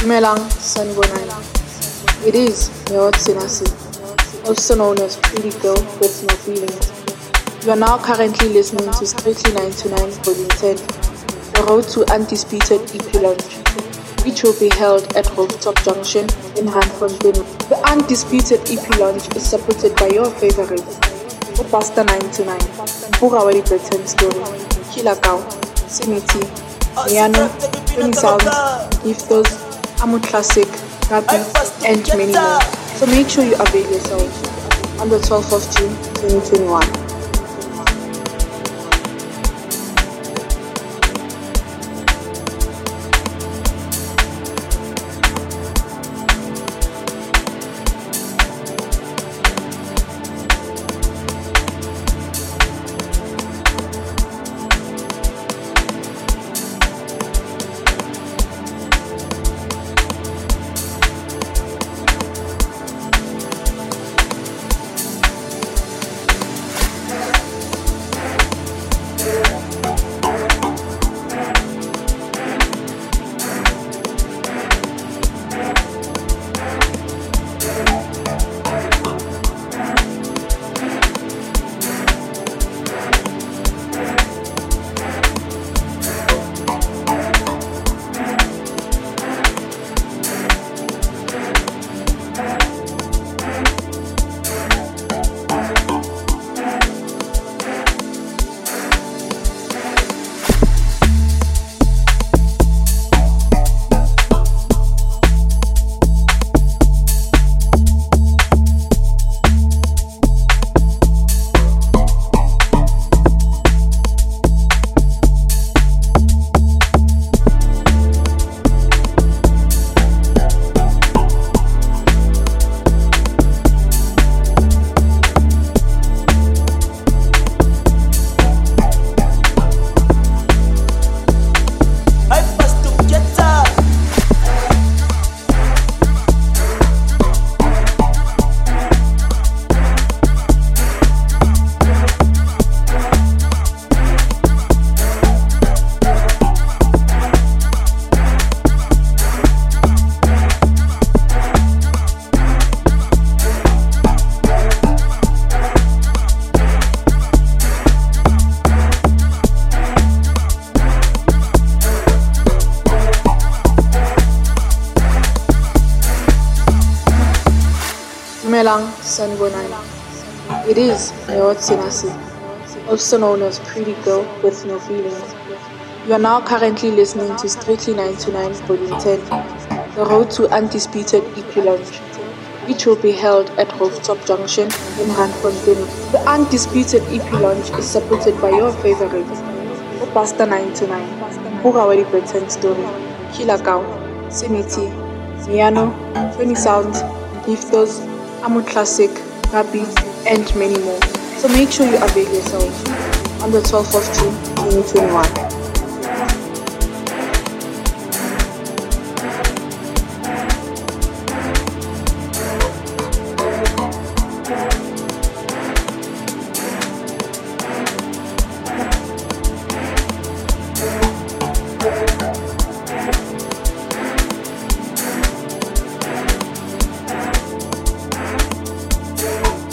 Dumelang Sanibonani. It is Meot Senasi, also known as Pretty Girl with No Feelings. You are now currently listening to Strictly 929 Volume 10, The Road to Undisputed EP Launch, which will be held at Rooftop Junction in Randfontein. The Undisputed EP Launch is supported by your favorites, Pasta 929, Burawali Pretend Story, Killer Cow, Simiti, Miano, 20 Sounds, Giftos, Amu Classic, Gabi, and many more. So make sure you avail yourself on the 12th of June 2021. Dumelang Sanibonani. It is Meot Senasi, also known as Pretty Girl with No Feelings. You are now currently listening to Strictly 929 Volume 10, The Road to Undisputed EP Launch, which will be held at Rooftop Junction in Randfontein. The Undisputed EP Launch is supported by your favorites, Pasta 929, Burawali Pretend Story, Killer Cow, Simiti, Miano, 20 Sounds, Giftos, Amu Classic, Gabi, and many more. So make sure you avail yourself on the 12th of June 2021.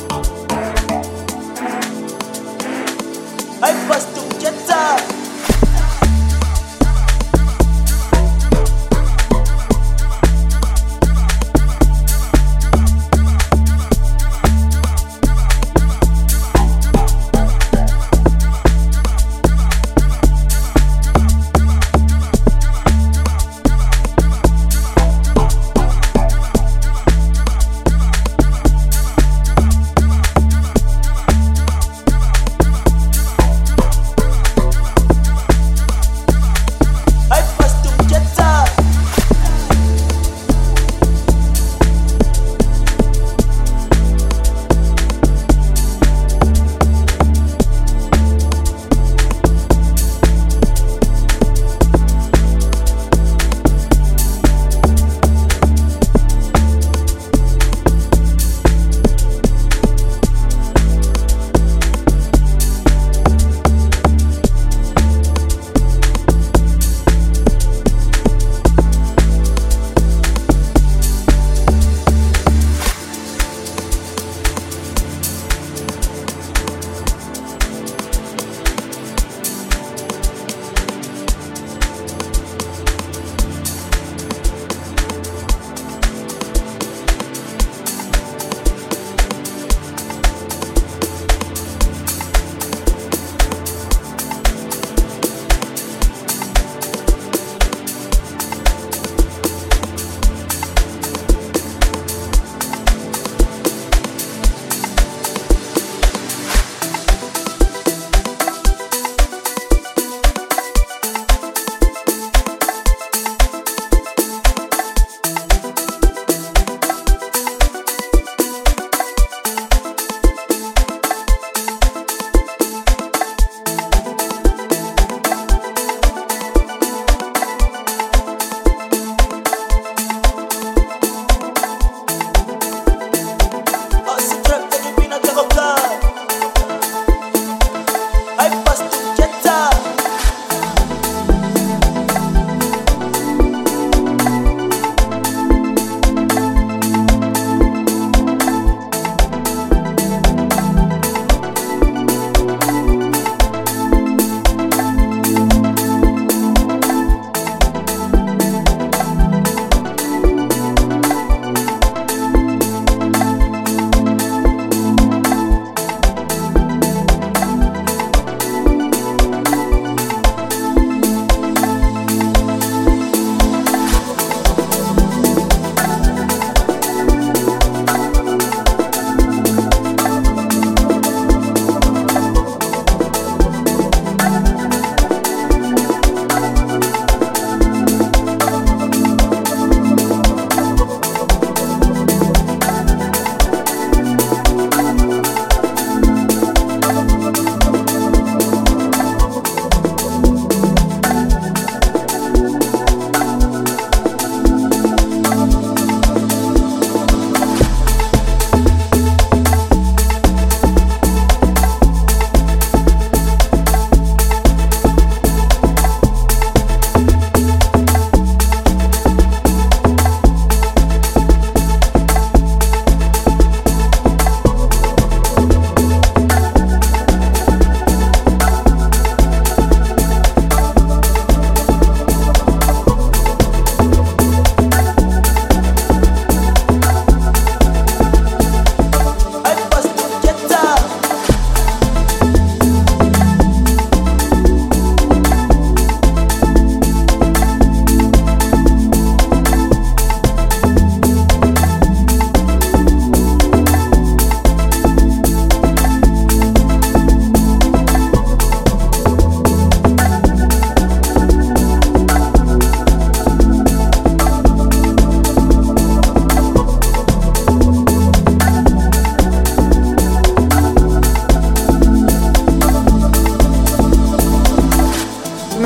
I bust to get up.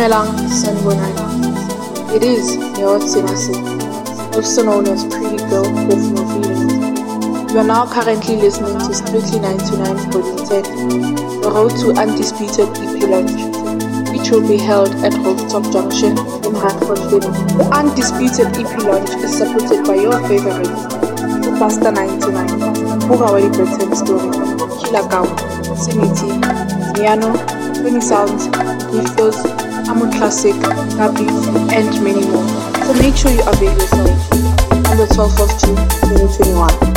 Dumelang Sanibonani. It is Meot Senasi, also known as Pretty Girl with No Feelings. You are now currently listening to Strictly 929 Volume 10, the road to undisputed EP launch, which will be held at Rooftop Junction in Randfontein. The undisputed EP launch is supported by your favorites, Pasta 99, Bugawali Bedtime Story, Killer Cow, Simiti, Miano, 20 Sounds, Giftos, Amon Classic, Gabi, and many more. So make sure you avail yourself on the 12th of June 2021.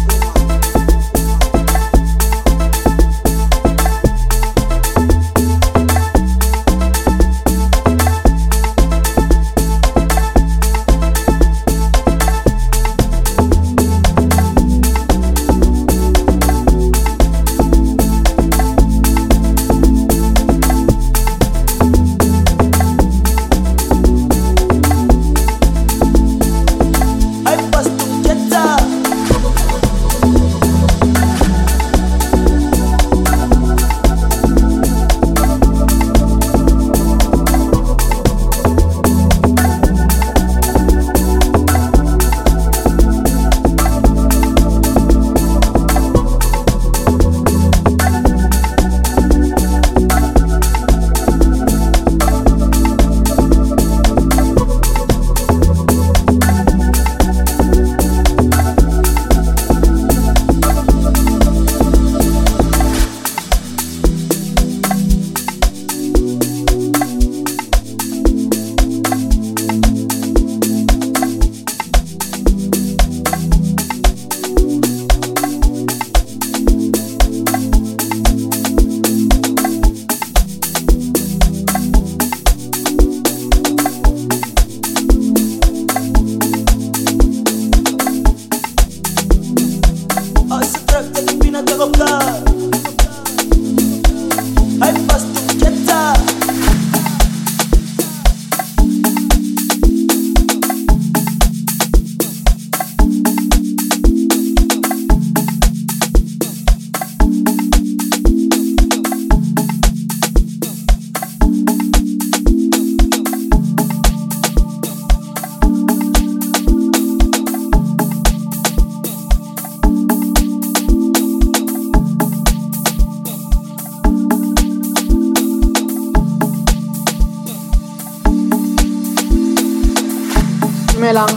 Dumelang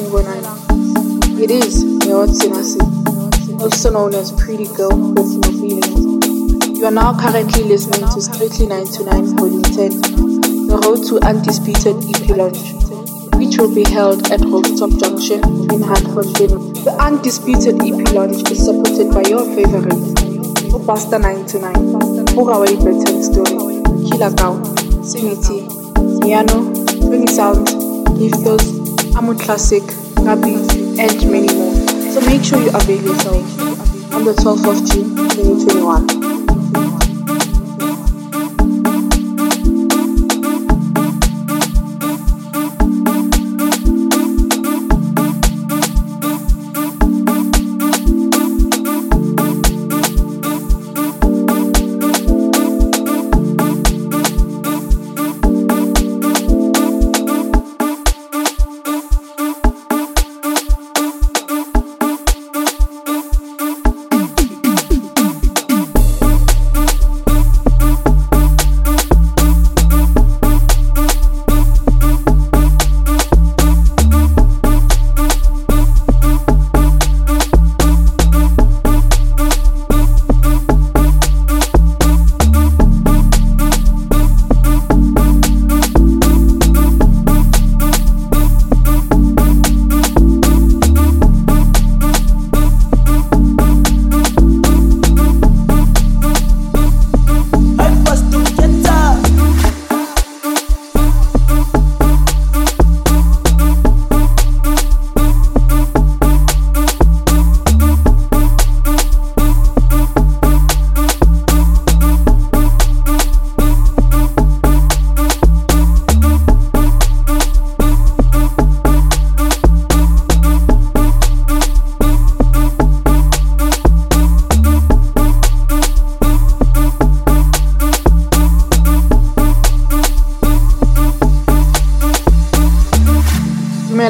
Sanibonani. It is Meot Senasi, also known as Pretty Girl with No Feelings. You are now currently listening to Strictly 929 Volume 10, the road to undisputed EP launch, which will be held at Rooftop Junction in Randfontein. The undisputed EP launch is supported by your favorites, Pasta 929, Bugawali Bedtime Story, Killer Cow, Simiti, Miano, 20 Sounds, Giftos, Amon Classic, Gabi, and many more. So make sure you avail yourself on the 12th of June 2021.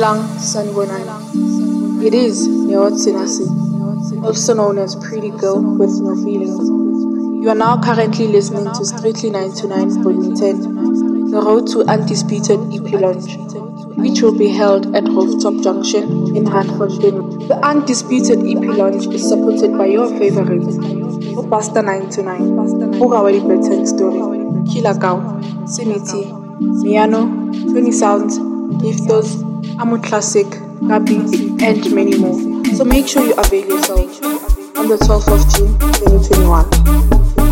Dumelang Sanibonani. It is Neot Sinasi, also known as Pretty Girl with No Feelings. You are now currently listening to Strictly 929 Volume 10, The Road to Undisputed EP launch, which will be held at Rooftop Junction in Randfontein. The Undisputed EP launch is supported by your favorites, Opasta 929, Ugawali Bedtime Story, Killer Cow, Siniti, Miano, 20 Sounds, Giftos, Amu Classic, Gabi, and many more. So make sure you avail yourself on the 12th of June 2021.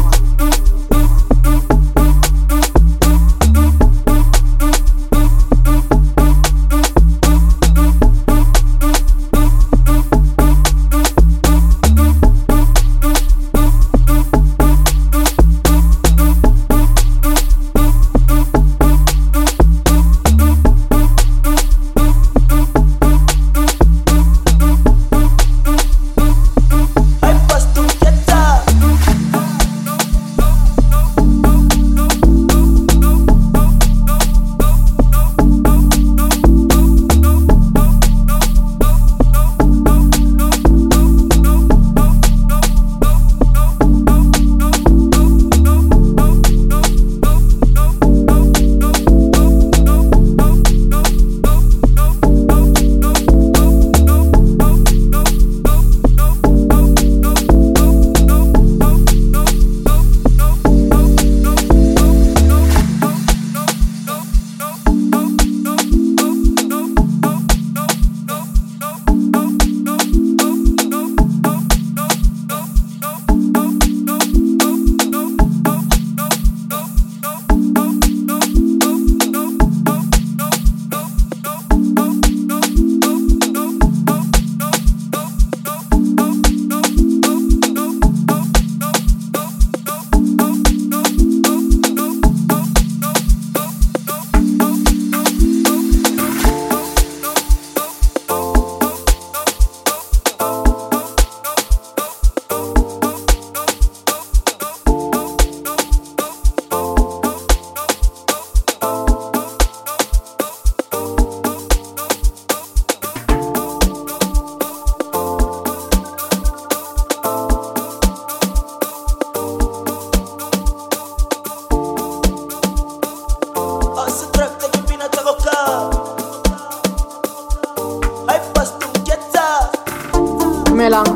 Dumelang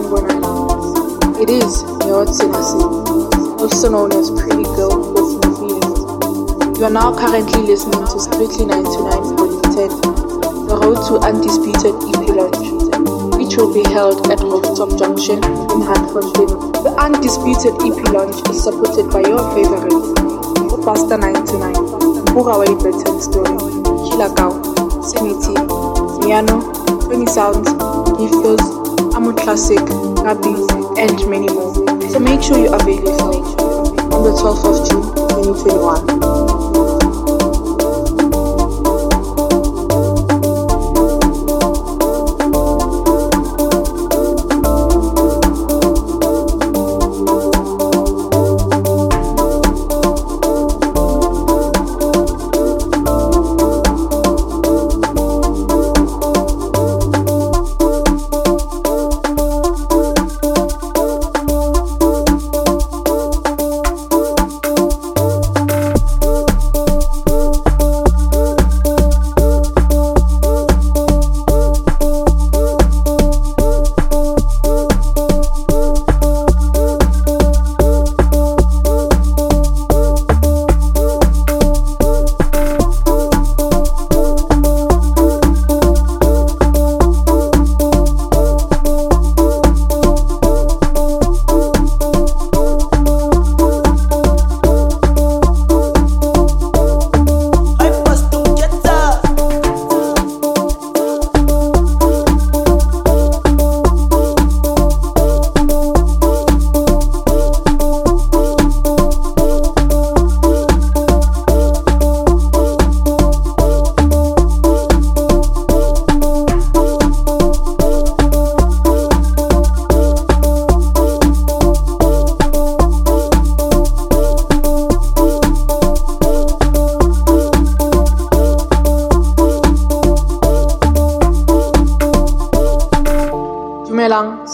Sanibonani. It is Neot Sinasi, also known as Pretty Girl with No Feelings. You are now currently listening to Strictly 929 Volume 10, The Road to Undisputed EP launch, which will be held at Rooftop Junction in Randfontein. The Undisputed EP launch is supported by your favorites, Opasta 929, Ugawali Bedtime Story, Killer Cow, Siniti, Miano, 20 Sounds, Giftos, Amu Classic, Gabi, and many more. So make sure you avail yourself on the 12th of June 2021.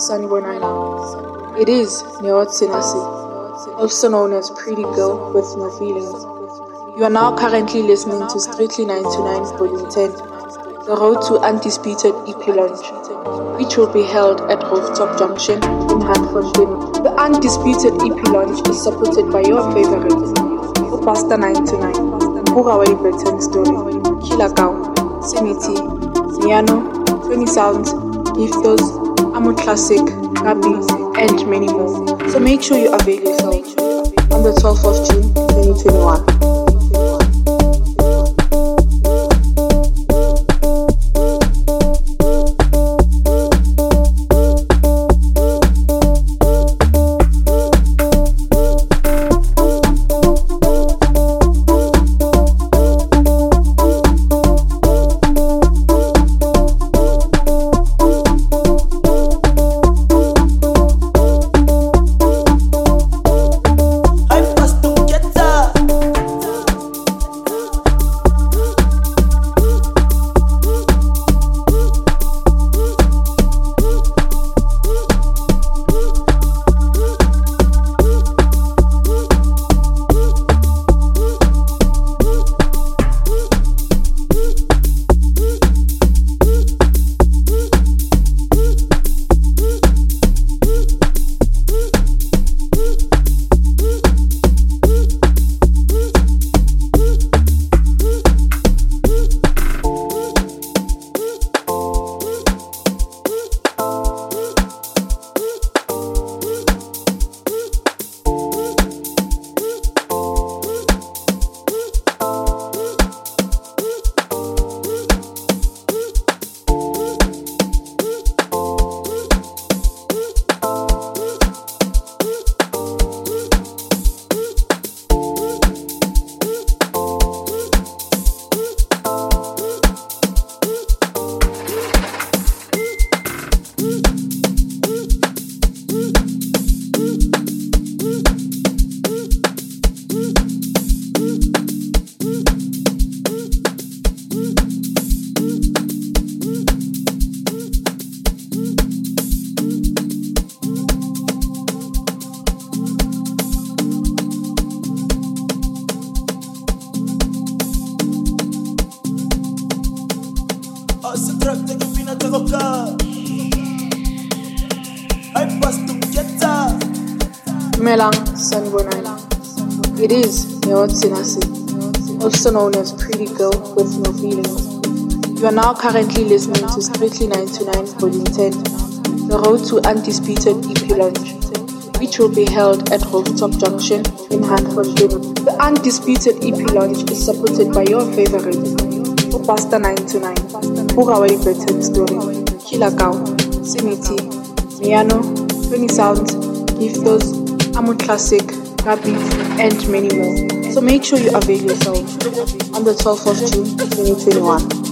Sanibonani. It is Neot Sinasi, also known as Pretty Girl with No Feelings. You are now currently listening to Strictly 929 Volume 10, the road to undisputed EP launch, which will be held at Rooftop Junction in Handfontein. The undisputed EP launch is supported by your favorites, Pasta 929, Burawali Breton Story, Kilakau, Simiti, Miano, 20 Sounds, Giftos, Amo Classic, Gabi, and many more. So make sure you avail yourself on the 12th of June 2021. Melang Sanibonani. It is Neot Sinasi, also known as Pretty Girl with No Feelings. You are now currently listening to Strictly 929 Volume 10, the road to undisputed EP launch, which will be held at Rooftop Junction in Handfontein. The undisputed EP launch is supported by your favorites, Pasta 929, Burawali Breton Story, Kilakau, Simiti, Miano, 20 Sounds, Giftos, Amo Classic, Gabi, and many more. So make sure you avail yourself on the 12th of June 2021.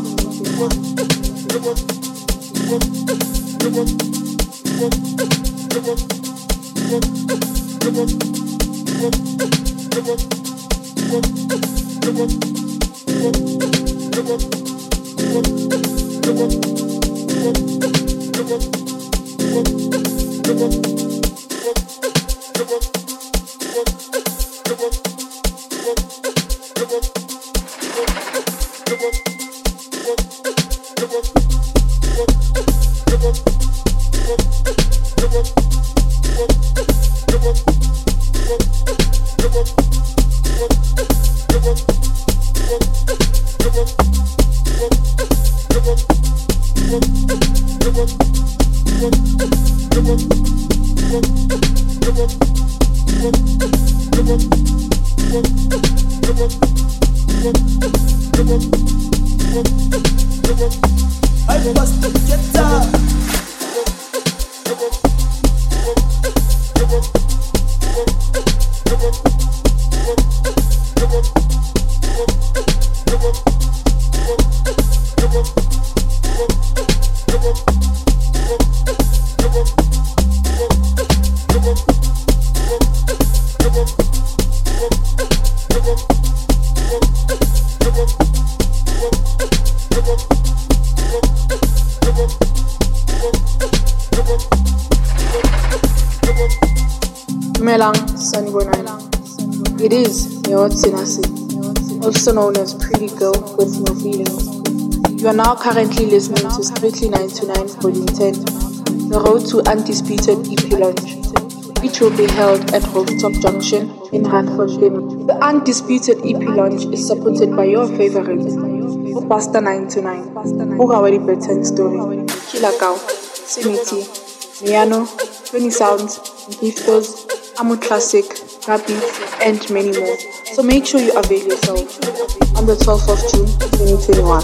Dumelang Sanibonani. It is Meot Sinasi, also known as Pretty Girl with No Feelings. You are now currently listening to Strictly 929 Volume 10, The Road to Undisputed EP Launch, which will be held at Rooftop Junction in Randfontein. The Undisputed EP Launch is supported by your favorite, Pasta 929, Bugawari Bedtime Story, Kilakau, Simiti, Miano, 20 Sounds, Giftos, Amo Classic, Gabi, and many more. So make sure you avail yourself on the 12th of June 2021.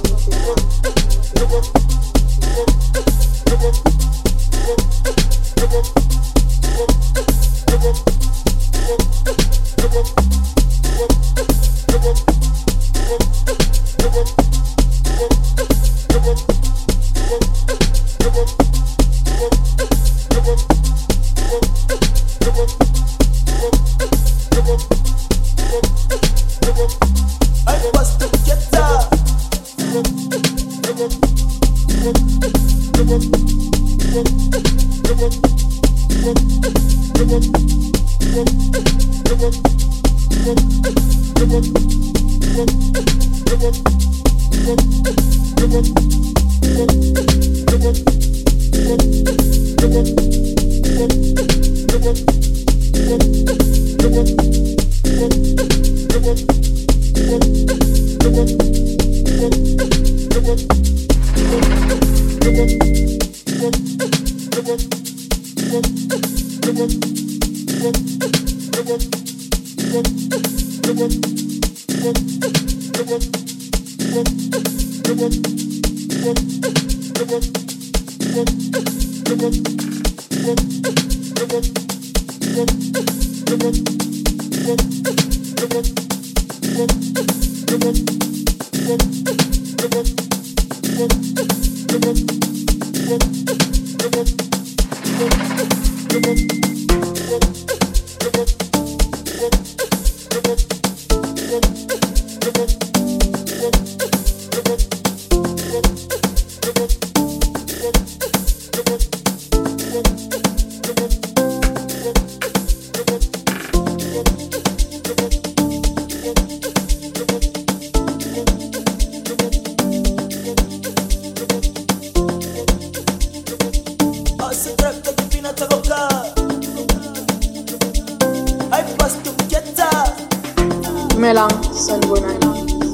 Dumelang Sanibonani.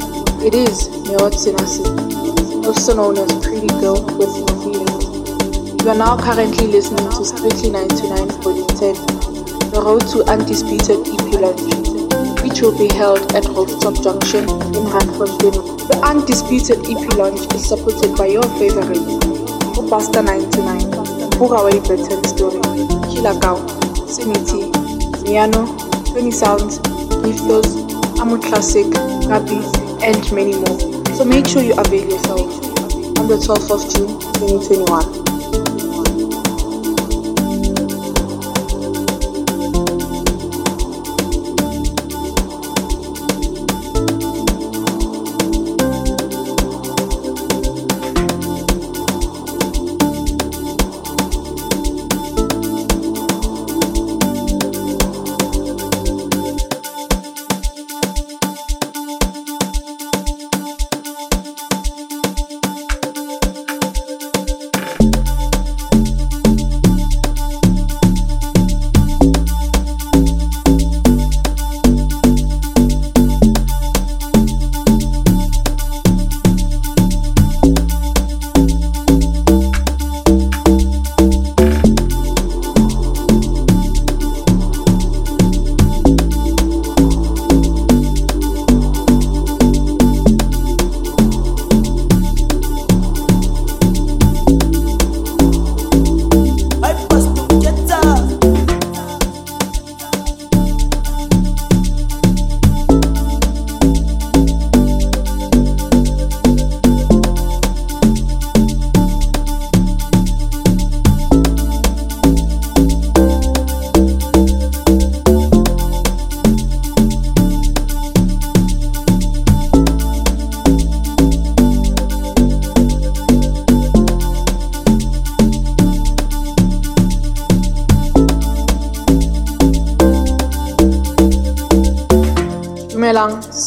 It is Meot Sinasi, also known as Pretty Girl with No Feelings. You are now currently listening to Strictly 929 Volume 10, The Road to Undisputed EP Launch, which will be held at Rooftop Junction in Randfontein. The Undisputed EP Launch is supported by your favorite, Pasta 929, Bugawari Bedtime Story, Kilakau, Simiti, Miano, 20 Sounds, Giftos, Amo Classic, Gabi, and many more. So make sure you avail yourself on the 12th of June 2021.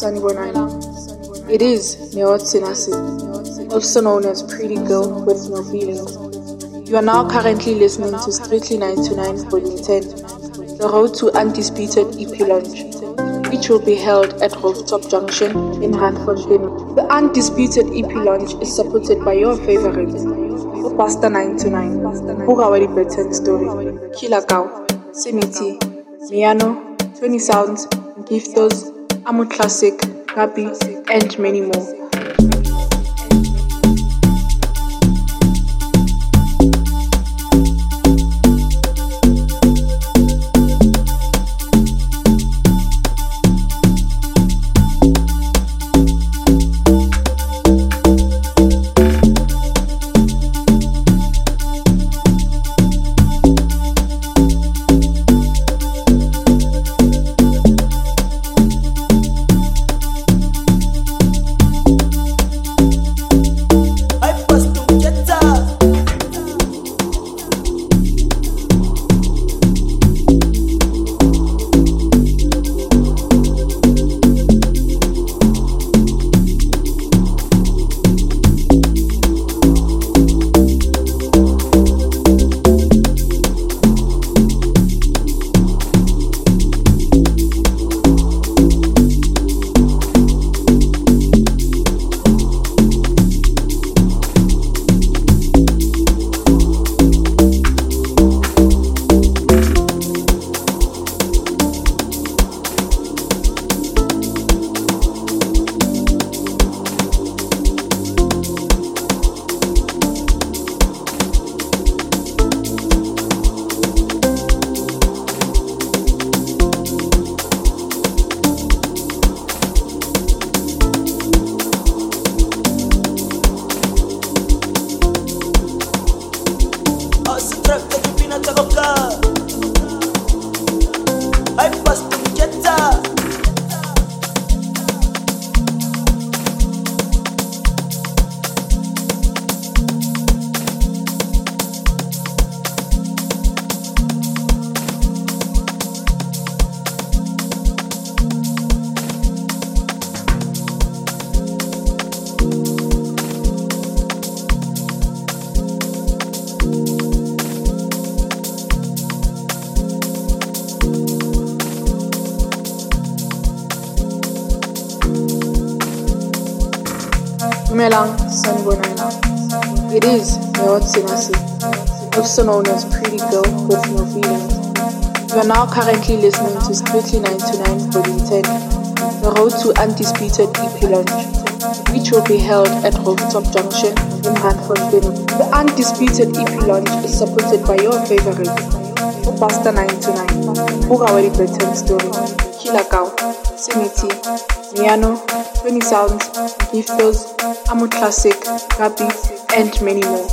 Sanibonani. It is Neot Sinasi, also known as Pretty Girl with No Feelings. You are now currently listening to Strictly 929 Volume 10, the road to undisputed EP launch, which will be held at Rooftop Junction in Randfontein. The undisputed EP launch is supported by your favorite, Pasta 929, Hugawadi Bedtime Story, Killer Cow, Siniti, Miano, 20 Sounds, Giftos, Amu Classic, Gabi, and many more. Dumelang, Sanibonani. It is Neot Sinasi, also known as Pretty Girl with No Feelings. You are now currently listening to Strictly 929 Volume 10, the road to undisputed EP launch, which will be held at Rooftop Junction in Randfontein. The undisputed EP launch is supported by your favorite, Pasta 929, Hugawadi Bedtime Story, Killer Cow, Siniti, Miano, 20 Sounds, Giftos, Amu Classic, Gabi, and many more.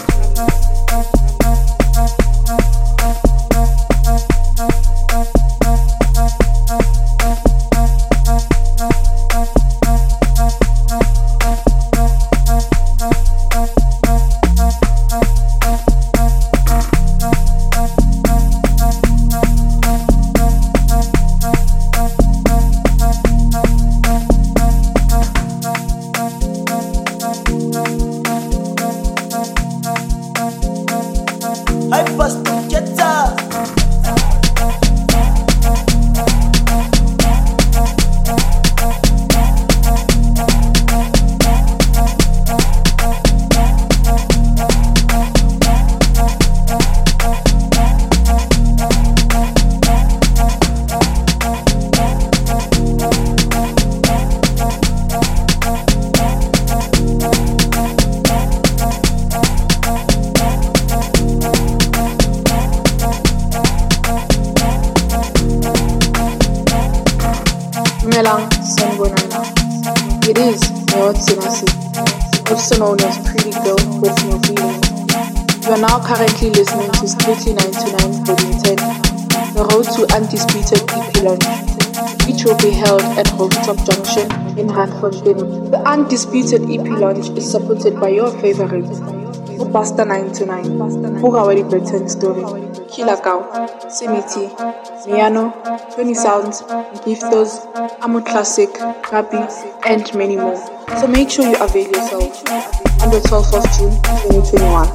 Dumelang, Sanibonani. It is Neot Sinasi, also known as Pretty Girl with No Feelings. You are now currently listening to Strictly 929 Volume 10, the road to undisputed EP launch, which will be held at Rooftop Junction in Randfontein. The undisputed EP launch is supported by your favorite, Pasta 929, Hugawadi Bedtime Story, Kilakau, Semiti, Miano, 20 Sounds, Giftos, Amo Classic, Gabi, and many more. So make sure you avail yourself on the 12th of June 2021.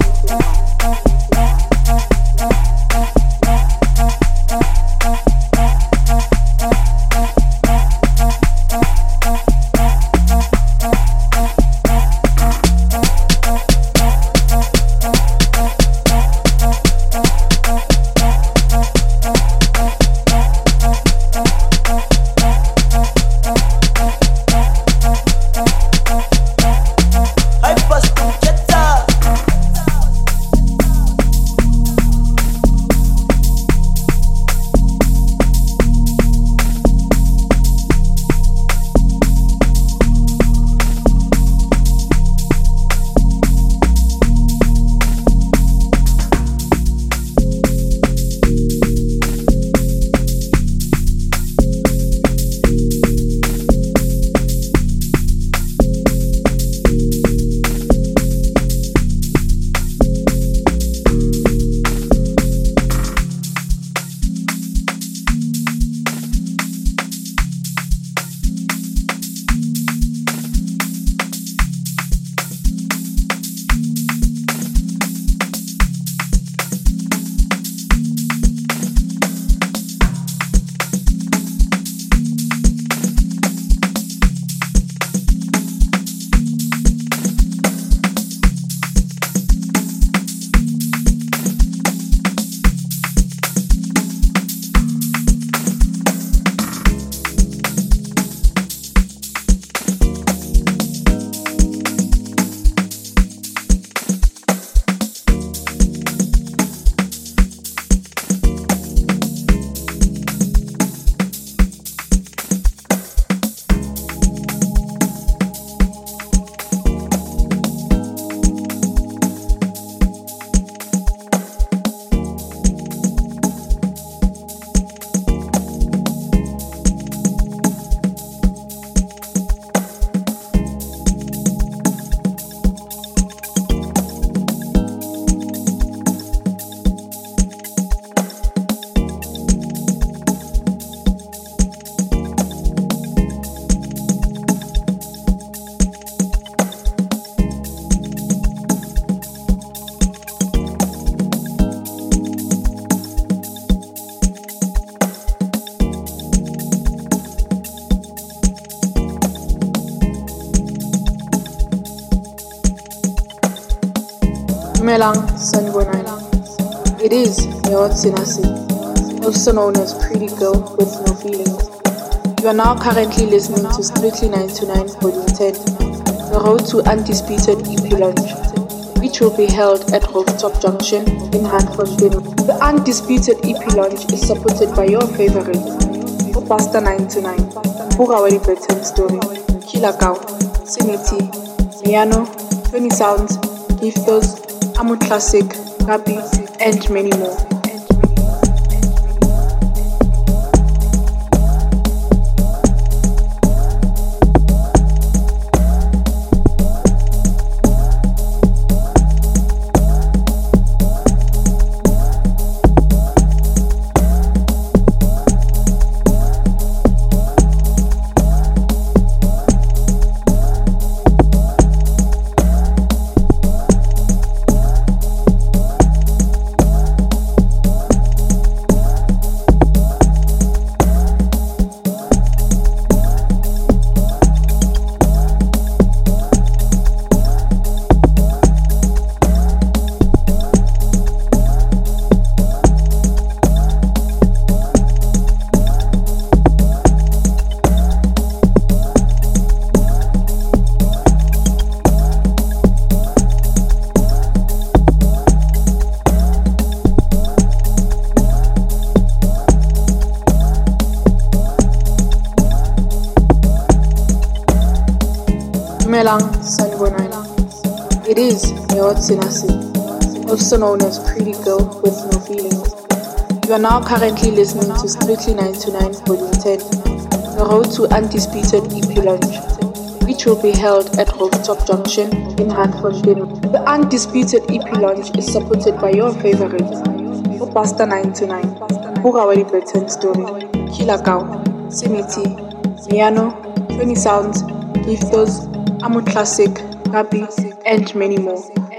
Dumelang Sanibonani. It is Meot Sinasi, also known as Pretty Girl with No Feelings. You are now currently listening to Strictly 929 Volume 10, the road to undisputed EP launch, which will be held at Rooftop Junction in Randfontein. The undisputed EP launch is supported by your favorites, Pasta 929, Burawali Bedtime Story, Kilakau, Semiti, Miano, 20 Sounds, Giftos, Amo Classic, Gabi, and many more. Dumelang Sanibonani. It is Meot Sinasi, also known as Pretty Girl with No Feelings. You are now currently listening to Strictly 929 Volume 10, the road to undisputed EP launch, which will be held at Rooftop Junction in Randfontein. The undisputed EP launch is supported by your favorites, Pasta 929, Burawadi Britain Story, Kilakau, Simiti, Miano, 20 Sounds, Giftos, Amu Classic, Gabi, and many more.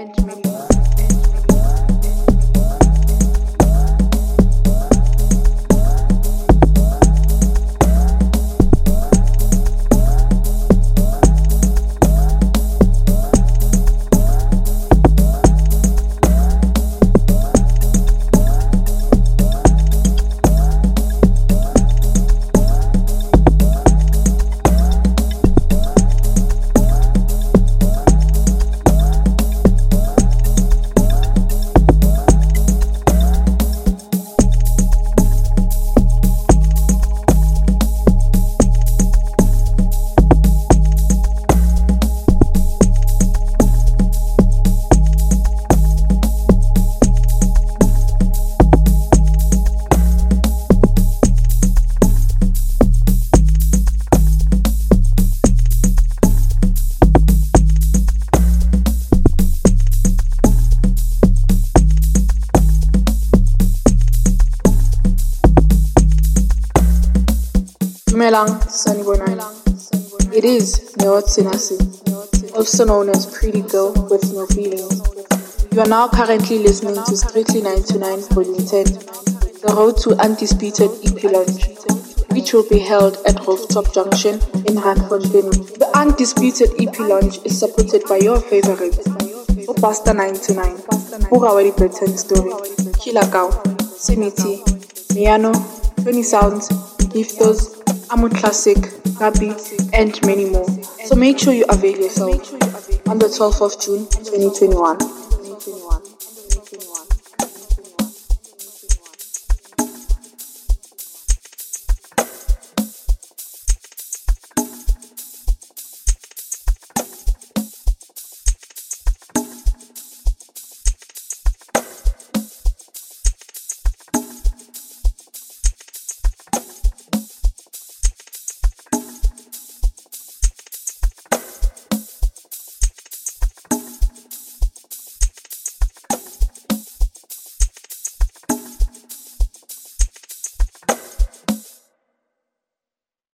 Dumelang, Sanibonani. It is Neot Sinasi, also known as Pretty Girl with No Feelings. You are now currently listening to Strictly 929 Volume 10, the road to undisputed EP launch, which will be held at Rooftop Junction in Randfontein. The undisputed EP launch is supported by your favorite, Pasta 929, Burawadi Britain Story, Kilakau, Simiti, Miano, 20 Sounds, Giftos, Amu Classic, Gabi, and many more. So make sure you avail yourself on the 12th of June 2021.